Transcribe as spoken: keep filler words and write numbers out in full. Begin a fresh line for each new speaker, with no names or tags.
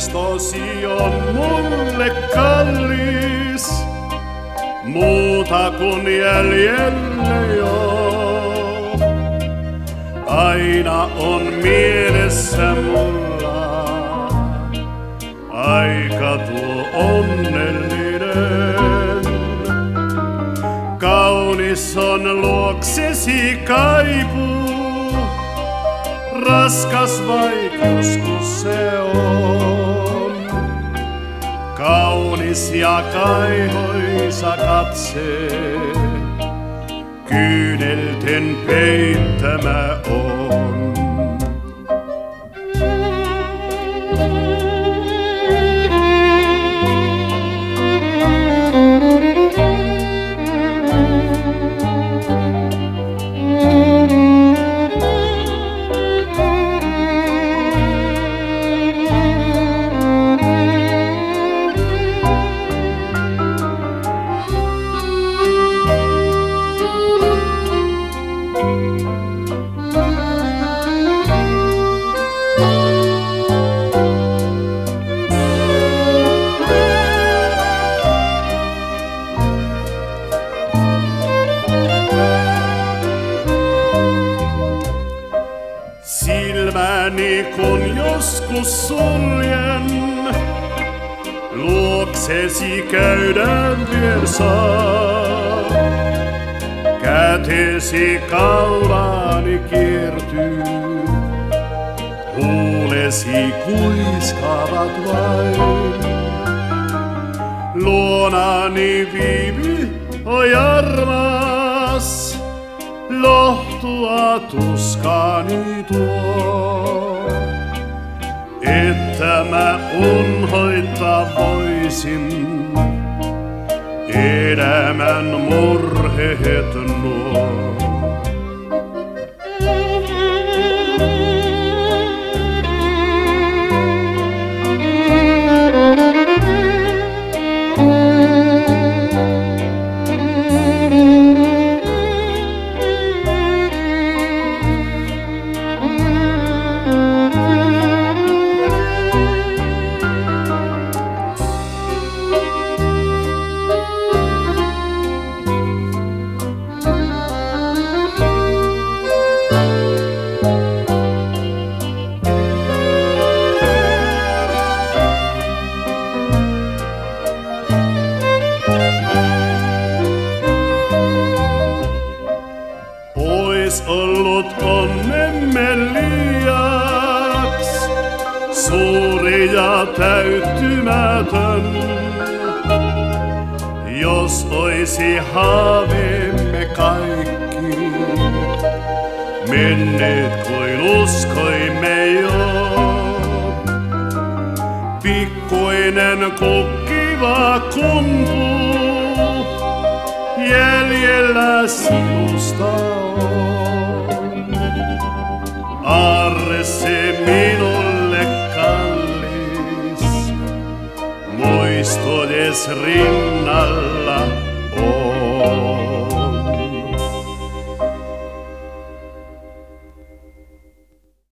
muistosi on mulle kallis, muuta kuin jäljelle jo. Aina on mielessä mulla aika tuo onnellinen. Kaunis on luoksesi kaipuu, raskas vaik joskus se on. Kaunis ja kaihoisa katse, kyynelten peittämä on. Silmäni kun joskus suljen, luoksesi käydään vielä saa. Kätesi kaulaani kiertyy, huulesi kuiskaavat vain. Luonani viivy, oi armas, lohtua tuskaani tuo, että mä unhoittaa voisin elämän murheet nuo. Ois ollut onnemme liiaks suuri ja täyttymätön, jos oisi haaveemme kaikki menneet kuin uskoimme jo. Pikkuinen kukkiva kumpu jäljellä sinusta on. Arre se minulle kallis, muistojes rinnalla.